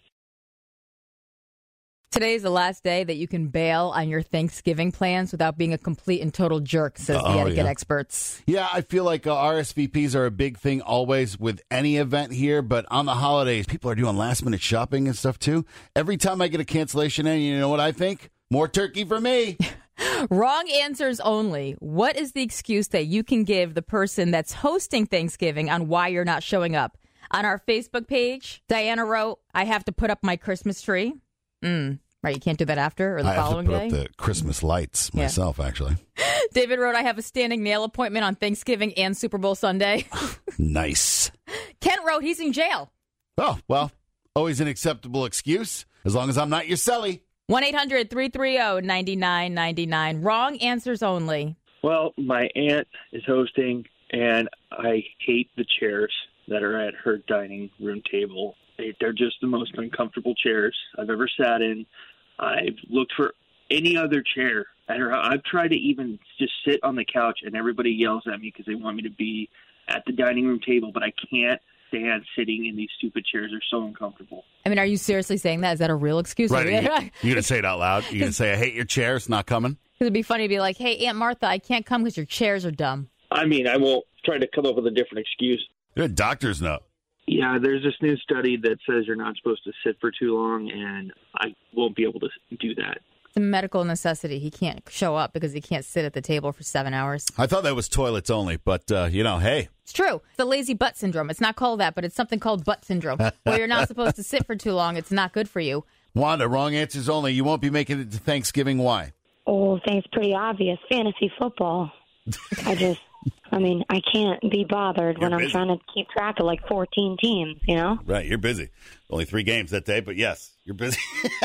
Today is the last day that you can bail on your Thanksgiving plans without being a complete and total jerk, says Oh, the etiquette yeah. experts. Yeah, I feel like uh, R S V Ps are a big thing always with any event here, but on the holidays, people are doing last minute shopping and stuff too. Every time I get a cancellation in, you know what I think? More turkey for me. Wrong answers only. What is the excuse that you can give the person that's hosting Thanksgiving on why you're not showing up? On our Facebook page, Diana wrote, I have to put up my Christmas tree. Mm, right, you can't do that after or the I have to following put day? up the Christmas lights Yeah. myself, actually. David wrote, I have a standing nail appointment on Thanksgiving and Super Bowl Sunday. Nice. Kent wrote, he's in jail. Oh, well, always an acceptable excuse, as long as I'm not your celly. one eight hundred three three zero nine nine nine nine. Wrong answers only. Well, my aunt is hosting, and I hate the chairs that are at her dining room table. They, they're just the most uncomfortable chairs I've ever sat in. I've looked for any other chair at her. I've tried to even just sit on the couch, and everybody yells at me because they want me to be at the dining room table, but I can't stand sitting in these stupid chairs. They're so uncomfortable. I mean, are you seriously saying that? Is that a real excuse? Right. Because You, you going to say it out loud? You going to say, I hate your chair, it's not coming? it'd be funny to be like, hey, Aunt Martha, I can't come because your chairs are dumb. I mean, I won't try to come up with a different excuse. You're a doctor's note. Yeah, there's this new study that says you're not supposed to sit for too long, and I won't be able to do that. It's a medical necessity. He can't show up because he can't sit at the table for seven hours. I thought that was toilets only, but, uh, you know, hey. It's true. It's the lazy butt syndrome. It's not called that, but it's something called butt syndrome, where you're not supposed to sit for too long. It's not good for you. Wanda, wrong answers only. You won't be making it to Thanksgiving. Why? Oh, I think it's pretty obvious. Fantasy football. I just, I mean, I can't be bothered You're when I'm busy. trying to keep track of like fourteen teams, you know? Right, you're busy. Only three games that day, but yes, you're busy.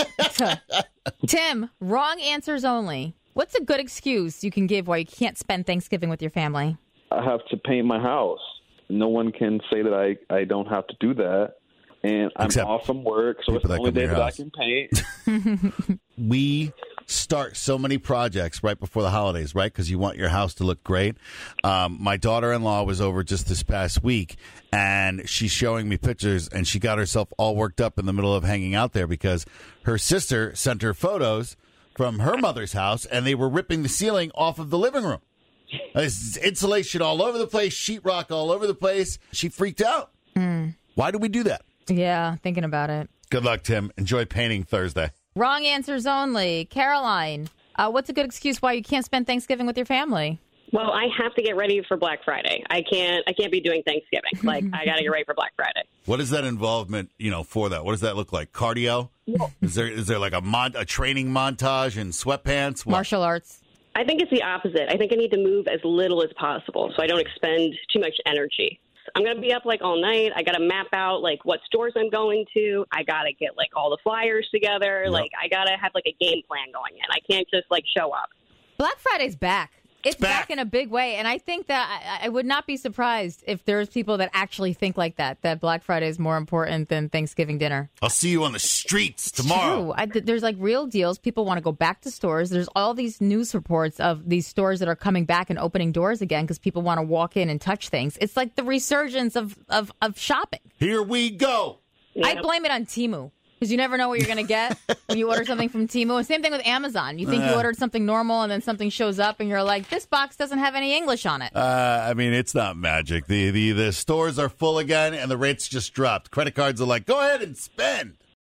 Tim, wrong answers only. What's a good excuse you can give why you can't spend Thanksgiving with your family? I have to paint my house. No one can say that I, I don't have to do that. And I'm Except off from work, so it's people the that only come to day your that I house. can paint. We start so many projects right before the holidays, right? Because you want your house to look great. Um, my daughter-in-law was over just this past week, and she's showing me pictures, and she got herself all worked up in the middle of hanging out there because her sister sent her photos from her mother's house, and they were ripping the ceiling off of the living room. There's insulation all over the place, sheetrock all over the place. She freaked out. Mm. Why do we do that? Yeah, thinking about it. Good luck, Tim. Enjoy painting Thursday. Wrong answers only. Caroline, uh, what's a good excuse why you can't spend Thanksgiving with your family? Well, I have to get ready for Black Friday. I can't. I can't be doing Thanksgiving. Like, I got to get ready for Black Friday. What is that involvement, you know, for that? What does that look like? Cardio? Is there is there like a mon- a training montage in sweatpants? What? Martial arts. I think it's the opposite. I think I need to move as little as possible so I don't expend too much energy. I'm going to be up like all night. I got to map out like what stores I'm going to. I got to get like all the flyers together. Yep. Like I got to have like a game plan going in. I can't just like show up. Black Friday's back. it's back. back in a big way. And I think that I, I would not be surprised if there's people that actually think like that, that Black Friday is more important than Thanksgiving dinner. I'll see you on the streets tomorrow. True. I, there's like real deals. People want to go back to stores. There's all these news reports of these stores that are coming back and opening doors again because people want to walk in and touch things. It's like the resurgence of, of, of shopping. Here we go. Yeah. I blame it on Temu. Because you never know what you're going to get when you order something from Temu. And same thing with Amazon. You think uh, you ordered something normal and then something shows up and you're like, this box doesn't have any English on it. Uh, I mean, it's not magic. The, the, the stores are full again and the rates just dropped. Credit cards are like, go ahead and spend.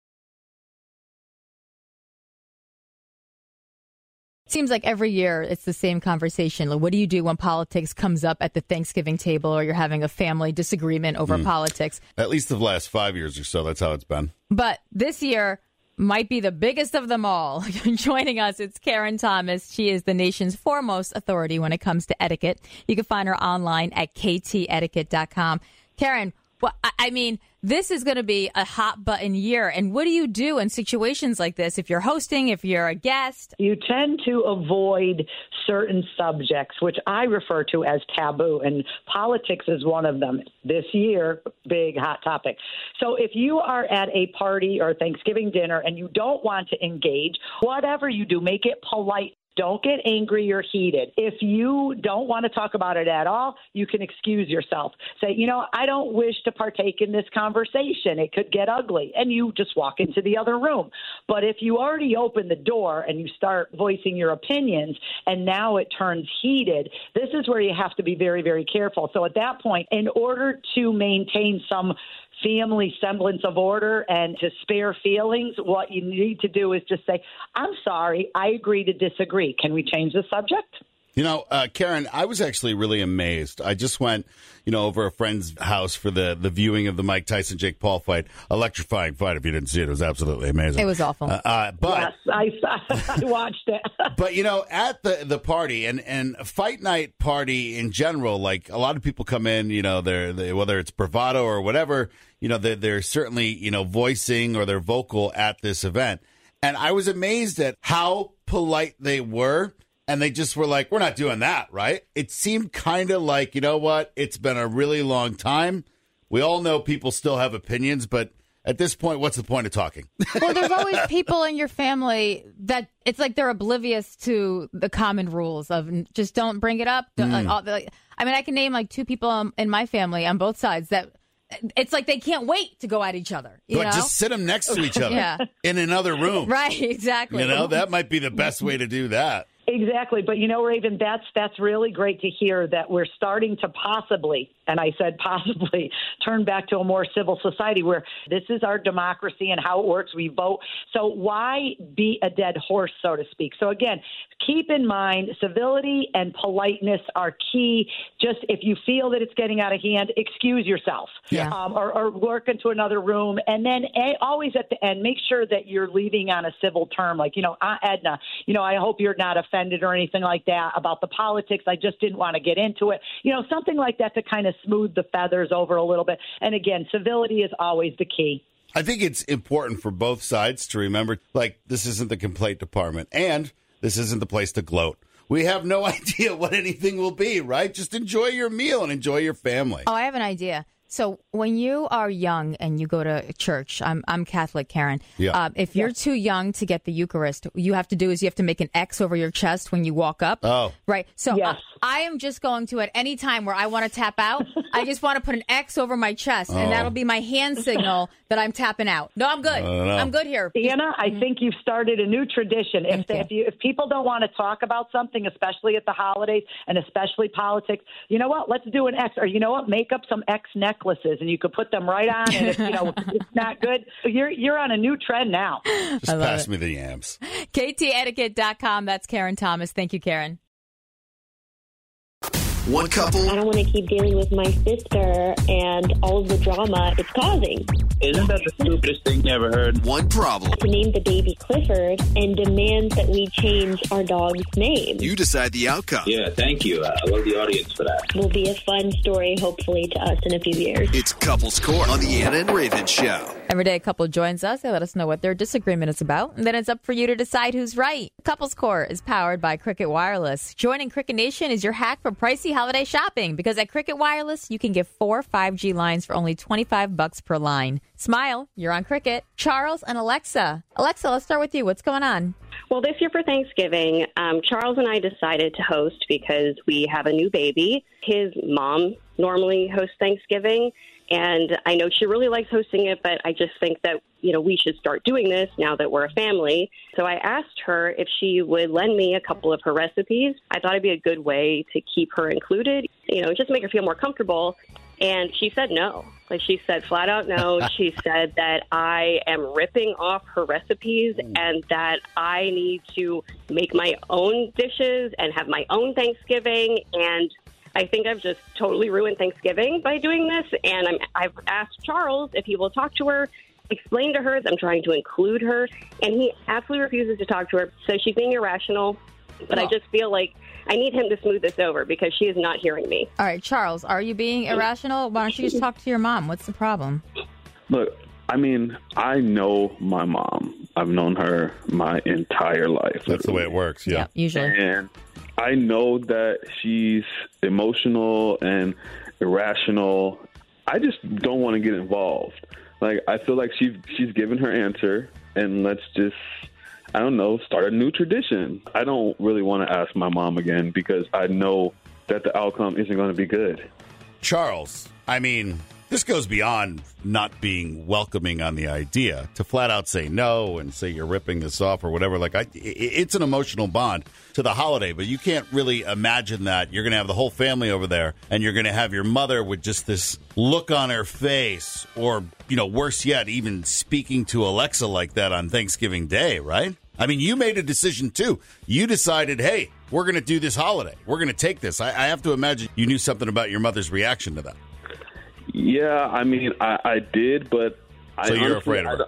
Seems like every year it's the same conversation. Like, what do you do when politics comes up at the Thanksgiving table or you're having a family disagreement over mm. politics? At least the last five years or so, that's how it's been. But this year might be the biggest of them all. Joining us, it's Karen Thomas. She is the nation's foremost authority when it comes to etiquette. You can find her online at k t etiquette dot com. Karen, well, I mean, this is going to be a hot button year. And what do you do in situations like this? If you're hosting, if you're a guest? You tend to avoid certain subjects, which I refer to as taboo. And politics is one of them. This year, big hot topic. So if you are at a party or Thanksgiving dinner and you don't want to engage, whatever you do, make it polite. Don't get angry or heated. If you don't want to talk about it at all, you can excuse yourself. Say, you know, I don't wish to partake in this conversation. It could get ugly. And you just walk into the other room. But if you already open the door and you start voicing your opinions and now it turns heated, this is where you have to be very, very careful. So at that point, in order to maintain some family semblance of order and to spare feelings, what you need to do is just say, I'm sorry, I agree to disagree. Can we change the subject? You know, uh, Karen, I was actually really amazed. I just went, you know, over a friend's house for the, the viewing of the Mike Tyson-Jake Paul fight. Electrifying fight. If you didn't see it, it was absolutely amazing. It was awful. Uh, uh, but yes, I, I watched it. But, you know, at the, the party and, and fight night party in general, like a lot of people come in, you know, they're, they, whether it's bravado or whatever, you know, they're, they're certainly, you know, voicing or they're vocal at this event. And I was amazed at how polite they were. And they just were like, we're not doing that, right? It seemed kind of like, you know what? It's been a really long time. We all know people still have opinions, but at this point, what's the point of talking? Well, there's always people in your family that it's like they're oblivious to the common rules of just don't bring it up. Mm. Like, all, like, I mean, I can name like two people in my family on both sides that it's like they can't wait to go at each other. You but know? Just sit them next to each other yeah. in another room. Right, exactly. You know, that might be the best way to do that. Exactly. But, you know, Raven, that's that's really great to hear that we're starting to possibly, and I said possibly, turn back to a more civil society where this is our democracy and how it works. We vote. So why beat a dead horse, so to speak? So, again, keep in mind civility and politeness are key. Just if you feel that it's getting out of hand, excuse yourself yeah. um, or, or work into another room. And then a- always at the end, make sure that you're leaving on a civil term. Like, you know, Aunt Edna, you know, I hope you're not offended or anything like that about the politics. I just didn't want to get into it. You know, something like that to kind of smooth the feathers over a little bit. And again, civility is always the key. I think it's important for both sides to remember, like, this isn't the complaint department and this isn't the place to gloat. We have no idea what anything will be, right? Just enjoy your meal and enjoy your family. Oh, I have an idea. So when you are young and you go to church, I'm I'm Catholic, Karen. Yeah. Uh, if you're yeah. too young to get the Eucharist, what you have to do is you have to make an X over your chest when you walk up. Oh. Right. So yes. I, I am just going to, at any time where I want to tap out, I just want to put an X over my chest, oh. and that'll be my hand signal that I'm tapping out. No, I'm good. I'm good here. Anna, I mm-hmm. think you've started a new tradition. If, they, if, you, if people don't want to talk about something, especially at the holidays and especially politics, you know what? Let's do an X. Or you know what? Make up some X necklaces, and you could put them right on. And if you know it's not good, you're you're on a new trend now. Just pass it. me the yams. K T etiquette dot com. That's Karen Thomas. Thank you, Karen. One couple. I don't want to keep dealing with my sister and all of the drama it's causing. Isn't that the stupidest thing you ever heard? One problem. To name the baby Clifford and demand that we change our dog's name. You decide the outcome. Yeah, thank you. I love the audience for that. Will be a fun story, hopefully, to us in a few years. It's Couples Court on the Anna and Raven Show. Every day a couple joins us. They let us know what their disagreement is about. And then it's up for you to decide who's right. Couples Court is powered by Cricket Wireless. Joining Cricket Nation is your hack for pricey holiday shopping. Because at Cricket Wireless, you can get four five G lines for only twenty-five bucks per line. Smile, you're on Cricket. Charles and Alexa. Alexa, let's start with you. What's going on? Well, this year for Thanksgiving, um, Charles and I decided to host because we have a new baby. His mom normally hosts Thanksgiving. And I know she really likes hosting it, but I just think that, you know, we should start doing this now that we're a family. So I asked her if she would lend me a couple of her recipes. I thought it'd be a good way to keep her included, you know, just make her feel more comfortable. And she said no. Like, she said flat out no. She said that I am ripping off her recipes and that I need to make my own dishes and have my own Thanksgiving. And I think I've just totally ruined Thanksgiving by doing this, and I'm, I've asked Charles if he will talk to her, explain to her that I'm trying to include her, and he absolutely refuses to talk to her. So she's being irrational, but I just feel like I need him to smooth this over because she is not hearing me. All right, Charles, are you being irrational? Why don't you just talk to your mom? What's the problem? Look, I mean, I know my mom. I've known her my entire life. That's the way it works, yeah. Yeah, usually. And I know that she's emotional and irrational. I just don't want to get involved. Like, I feel like she's she's given her answer, and let's just, I don't know, start a new tradition. I don't really want to ask my mom again because I know that the outcome isn't going to be good. Charles, I mean, this goes beyond not being welcoming on the idea to flat out say no and say you're ripping this off or whatever. Like, I, it's an emotional bond to the holiday, but you can't really imagine that you're going to have the whole family over there and you're going to have your mother with just this look on her face, or, you know, worse yet, even speaking to Alexa like that on Thanksgiving Day, right? I mean, you made a decision, too. You decided, hey, we're going to do this holiday. We're going to take this. I, I have to imagine you knew something about your mother's reaction to that. Yeah, I mean, I, I did, but so I you're honestly, afraid of her.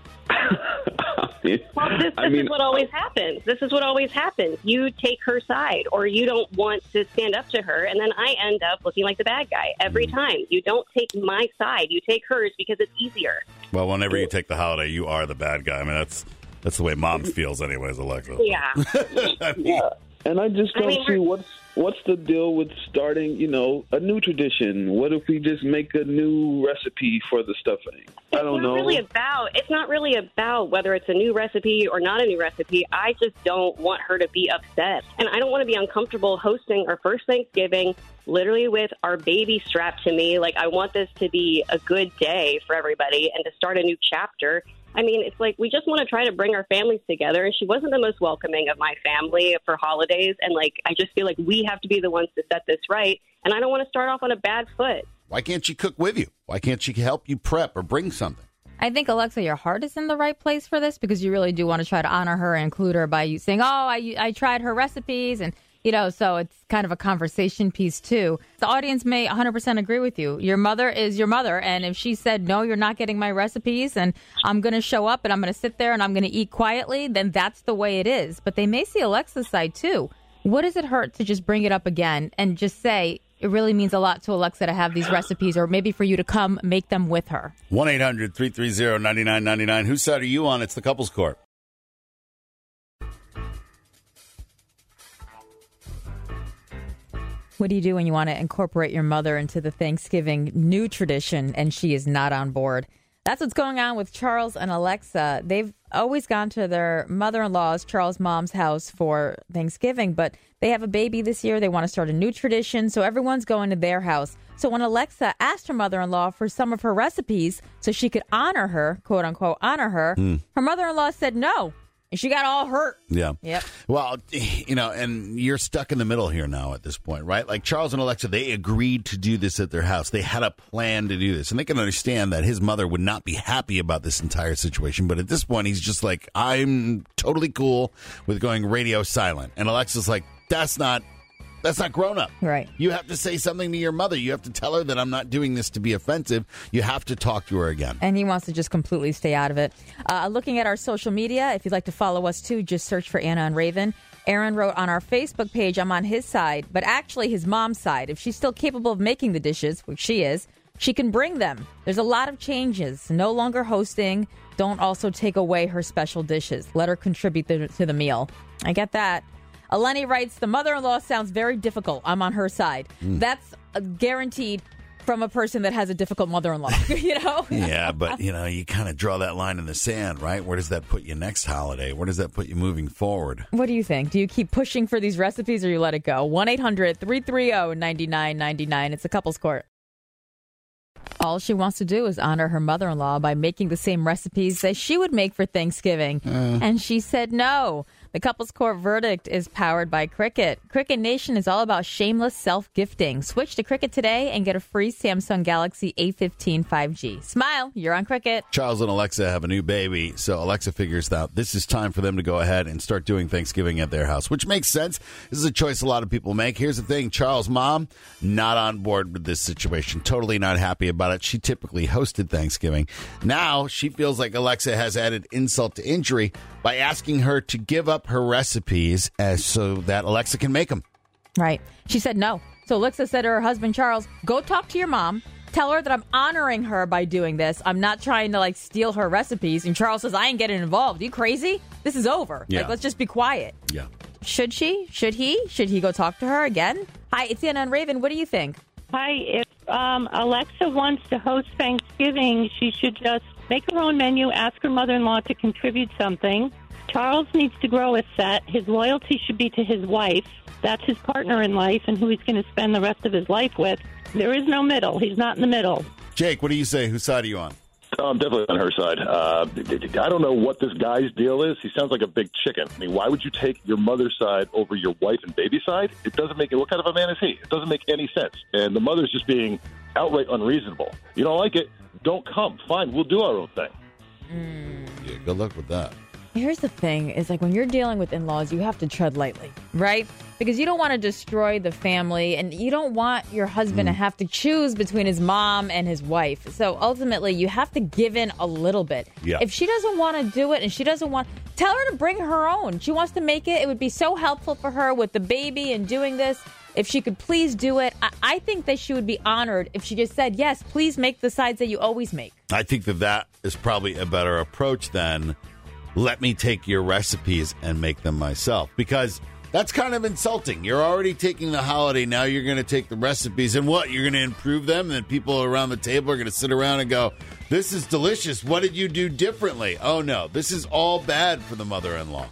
I mean, Well, this, this I mean, is what always happens. This is what always happens. You take her side, or you don't want to stand up to her, and then I end up looking like the bad guy every time. You don't take my side. You take hers because it's easier. Well, whenever you take the holiday, you are the bad guy. I mean, that's that's the way Mom feels anyways, Alexa. Yeah. I mean, yeah. And I just don't I mean, see what's what's the deal with starting, you know, a new tradition. What if we just make a new recipe for the stuffing? I don't it's not know. Really about, it's not really about whether it's a new recipe or not a new recipe. I just don't want her to be upset. And I don't want to be uncomfortable hosting our first Thanksgiving literally with our baby strapped to me. Like, I want this to be a good day for everybody and to start a new chapter. I mean, it's like we just want to try to bring our families together. And she wasn't the most welcoming of my family for holidays. And, like, I just feel like we have to be the ones to set this right. And I don't want to start off on a bad foot. why can't she cook with you? Why can't she help you prep or bring something? I think, Alexa, your heart is in the right place for this because you really do want to try to honor her and include her by you saying, oh, I, I tried her recipes. And, you know, so it's kind of a conversation piece, too. The audience may one hundred percent agree with you. Your mother is your mother. And if she said, no, you're not getting my recipes and I'm going to show up and I'm going to sit there and I'm going to eat quietly, then that's the way it is. But they may see Alexa's side, too. What does it hurt to just bring it up again and just say, it really means a lot to Alexa to have these recipes, or maybe for you to come make them with her? one eight hundred three three zero nine nine nine nine. Whose side are you on? It's the Couples Court. What do you do when you want to incorporate your mother into the Thanksgiving new tradition and she is not on board? That's what's going on with Charles and Alexa. They've always gone to their mother-in-law's, Charles' mom's house for Thanksgiving, but they have a baby this year. They want to start a new tradition, so everyone's going to their house. So when Alexa asked her mother-in-law for some of her recipes so she could honor her, quote-unquote, honor her, mm. her mother-in-law said no. And she got all hurt. Yeah. Yep. Well, you know, and you're stuck in the middle here now at this point, right? Like Charles and Alexa, they agreed to do this at their house. They had a plan to do this. And they can understand that his mother would not be happy about this entire situation. But at this point, he's just like, I'm totally cool with going radio silent. And Alexa's like, that's not, that's not grown up. Right. You have to say something to your mother. You have to tell her that I'm not doing this to be offensive. You have to talk to her again. And he wants to just completely stay out of it. Uh, looking at our social media, if you'd like to follow us too, just search for Anna and Raven. Aaron wrote on our Facebook page, I'm on his side, but actually his mom's side. If she's still capable of making the dishes, which she is, She can bring them. There's a lot of changes. No longer hosting. Don't also take away her special dishes. Let her contribute to, to the meal. I get that. Eleni writes, the mother-in-law sounds very difficult. I'm on her side. Mm. That's uh, guaranteed from a person that has a difficult mother-in-law, you know? Yeah, but, you know, you kind of draw that line in the sand, right? Where does that put you next holiday? Where does that put you moving forward? What do you think? Do you keep pushing for these recipes or you let it go? one eight hundred three three zero nine nine nine nine. It's a couples court. All she wants to do is honor her mother-in-law by making the same recipes that she would make for Thanksgiving. Uh. And she said no. The couples court verdict is powered by Cricket. Cricket Nation is all about shameless self-gifting. Switch to Cricket today and get a free Samsung Galaxy A fifteen five G. Smile, you're on Cricket. Charles and Alexa have a new baby, so Alexa figures out this is time for them to go ahead and start doing Thanksgiving at their house, which makes sense. This is a choice a lot of people make. Here's the thing, Charles' mom, not on board with this situation, totally not happy about it. She typically hosted Thanksgiving. Now she feels like Alexa has added insult to injury by asking her to give up her recipes as so that Alexa can make them. Right. She said no. So Alexa said to her husband, Charles, go talk to your mom. Tell her that I'm honoring her by doing this. I'm not trying to, like, steal her recipes. And Charles says, I ain't getting involved. Are you crazy? This is over. Yeah. Like, let's just be quiet. Yeah. Should she? Should he? Should he go talk to her again? Hi, it's Anna and Raven. What do you think? Hi. If um, Alexa wants to host Thanksgiving, she should just make her own menu, ask her mother-in-law to contribute something. Charles needs to grow a set. His loyalty should be to his wife. That's his partner in life and who he's going to spend the rest of his life with. There is no middle. He's not in the middle. Jake, what do you say? Whose side are you on? Oh, I'm definitely on her side. Uh, I don't know what this guy's deal is. He sounds like a big chicken. I mean, why would you take your mother's side over your wife and baby side? It doesn't make it. What kind of a man is he? It doesn't make any sense. And the mother's just being outright unreasonable. You don't like it? Don't come. Fine, we'll do our own thing. Mm. Yeah, good luck with that. Here's the thing, is like when you're dealing with in-laws, you have to tread lightly, right? Because you don't want to destroy the family and you don't want your husband mm. to have to choose between his mom and his wife. So ultimately, you have to give in a little bit. Yeah. If she doesn't want to do it and she doesn't want, tell her to bring her own. She wants to make it. It would be so helpful for her with the baby and doing this. If she could please do it, I, I think that she would be honored if she just said, yes, please make the sides that you always make. I think that that is probably a better approach than let me take your recipes and make them myself, because that's kind of insulting. You're already taking the holiday. Now you're going to take the recipes and what? You're going to improve them. And then people around the table are going to sit around and go, this is delicious. What did you do differently? Oh, no, this is all bad for the mother-in-law.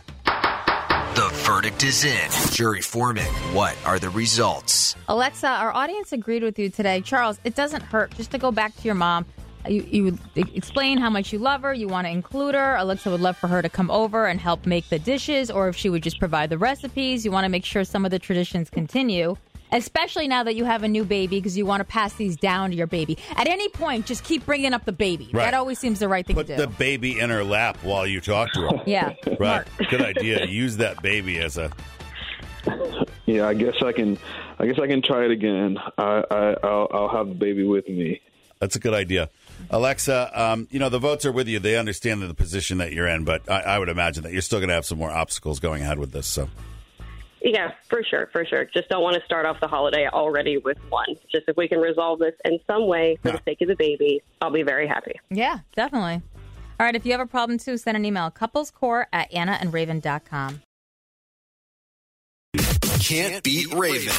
The verdict is in. Jury foreman, what are the results? Alexa, our audience agreed with you today. Charles, it doesn't hurt just to go back to your mom. You, you would explain how much you love her. You want to include her. Alexa would love for her to come over and help make the dishes, or if she would just provide the recipes. You want to make sure some of the traditions continue, especially now that you have a new baby, because you want to pass these down to your baby. At any point, just keep bringing up the baby. Right. That always seems the right thing Put to do. the baby in her lap while you talk to her. Yeah. Right. Good idea. Use that baby as a... Yeah, I guess I can. I guess I can try it again. I, I I'll, I'll have the baby with me. That's a good idea. Alexa, um, you know, the votes are with you. They understand the position that you're in, but I, I would imagine that you're still going to have some more obstacles going ahead with this. So, yeah, for sure, for sure. Just don't want to start off the holiday already with one. Just if we can resolve this in some way for yeah. the sake of the baby, I'll be very happy. Yeah, definitely. All right, if you have a problem, too, send an email, couplescore at anna and raven dot com. Can't beat Raven.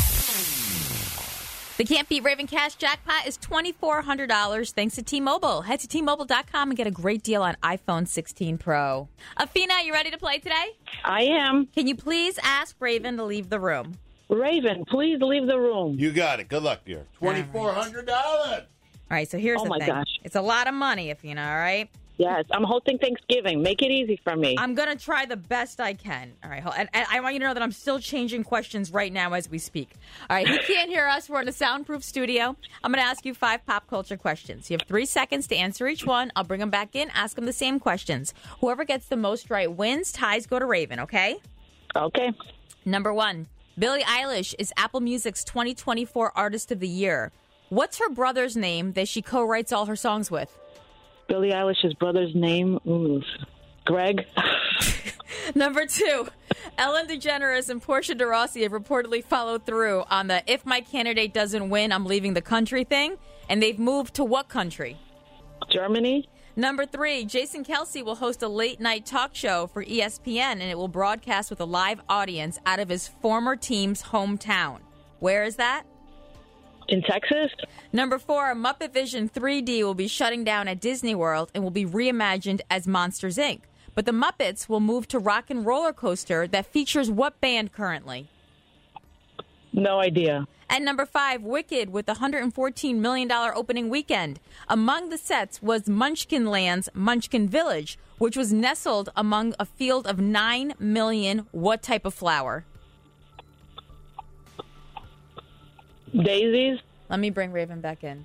The Can't Beat Raven Cash Jackpot is two thousand four hundred dollars thanks to T-Mobile. Head to T Mobile dot com and get a great deal on iPhone sixteen Pro. Afina, you ready to play today? I am. Can you please ask Raven to leave the room? Raven, please leave the room. You got it. Good luck, dear. two thousand four hundred dollars. All right, so here's oh the my thing. Gosh. It's a lot of money, Afina, all right? Yes, I'm hosting Thanksgiving. Make it easy for me. I'm going to try the best I can. All right, and, and I want you to know that I'm still changing questions right now as we speak. All right, you can't hear us. We're in a soundproof studio. I'm going to ask you five pop culture questions. You have three seconds to answer each one. I'll bring them back in, ask them the same questions. Whoever gets the most right wins. Ties go to Raven, okay? Okay. Number one, Billie Eilish is Apple Music's twenty twenty-four Artist of the Year. What's her brother's name that she co-writes all her songs with? Billie Eilish's brother's name, ooh, Greg. Number two, Ellen DeGeneres and Portia de Rossi have reportedly followed through on the if my candidate doesn't win, I'm leaving the country thing. And they've moved to what country? Germany. Number three, Jason Kelce will host a late-night talk show for E S P N, and it will broadcast with a live audience out of his former team's hometown. Where is that? In Texas. Number four, Muppet Vision three D will be shutting down at Disney World and will be reimagined as Monsters, Incorporated. But the Muppets will move to Rock and Roller Coaster that features what band currently? No idea. And number five, Wicked with a one hundred fourteen million dollars opening weekend. Among the sets was Munchkin Land's Munchkin Village, which was nestled among a field of nine million what type of flower? Daisies. Let me bring Raven back in.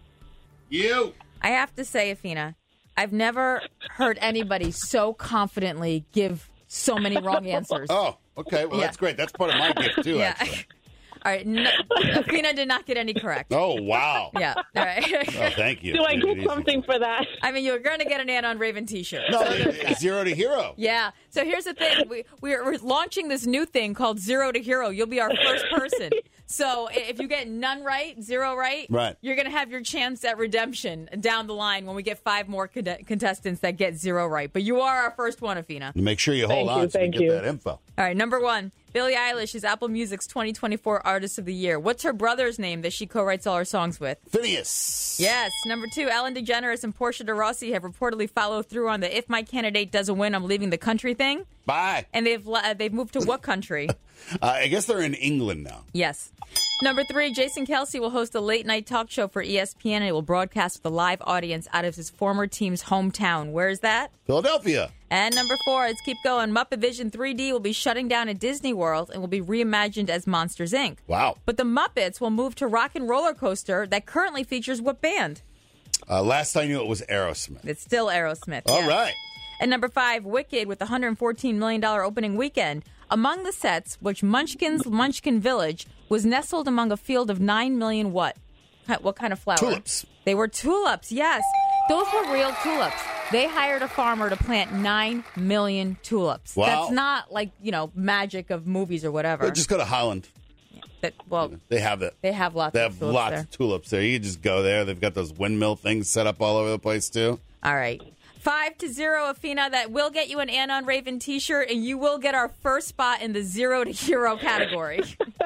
You. I have to say, Athena, I've never heard anybody so confidently give so many wrong answers. Oh, okay. Well, Yeah. that's great. That's part of my gift, too, Yeah. actually. All right. No, Athena did not get any correct. Oh, wow. Yeah. All right. Oh, thank you. Do I Made it get easy. something for that? I mean, you're going to get an Ann on Raven t-shirt. No, So there's that. zero to hero. Yeah. So here's the thing. We, we're, we're launching this new thing called Zero to Hero. You'll be our first person. So if you get none right, zero right, Right. you're going to have your chance at redemption down the line when we get five more con- contestants that get zero right. But you are our first one, Athena. Make sure you hold Thank you, on so we thank get you. that info. All right, number one, Billie Eilish is Apple Music's twenty twenty-four Artist of the Year. What's her brother's name that she co-writes all her songs with? Phineas. Yes. Number two, Ellen DeGeneres and Portia de Rossi have reportedly followed through on the if my candidate doesn't win, I'm leaving the country thing. Bye. And they've uh, they've moved to what country? Uh, I guess they're in England now. Yes. Number three, Jason Kelce will host a late-night talk show for E S P N, and it will broadcast with a live audience out of his former team's hometown. Where is that? Philadelphia. And number four, let's keep going. Muppet Vision three D will be shutting down at Disney World and will be reimagined as Monsters, Incorporated. Wow. But the Muppets will move to Rock and Roller Coaster that currently features what band? Uh, last I knew it was Aerosmith. It's still Aerosmith. All yes. right. And number five, Wicked with a one hundred fourteen million dollars opening weekend. Among the sets, which Munchkin's Munchkin Village was nestled among a field of nine million what? What kind of flower? Tulips. They were tulips, yes. Those were real tulips. They hired a farmer to plant nine million tulips. Wow. That's not like, you know, magic of movies or whatever. Well, just go to Holland. That, well, They have it. they have lots They of have tulips lots there. of tulips there. You can just go there. They've got those windmill things set up all over the place, too. All right. Five to zero, Athena. That will get you an Ann on Raven t-shirt, and you will get our first spot in the zero to hero category.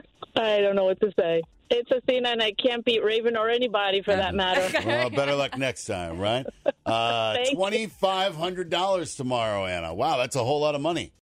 I don't know what to say. It's Athena, and I can't beat Raven or anybody for that matter. Well, better luck next time, right? Uh, Thank you. twenty-five hundred dollars tomorrow, Anna. Wow, that's a whole lot of money.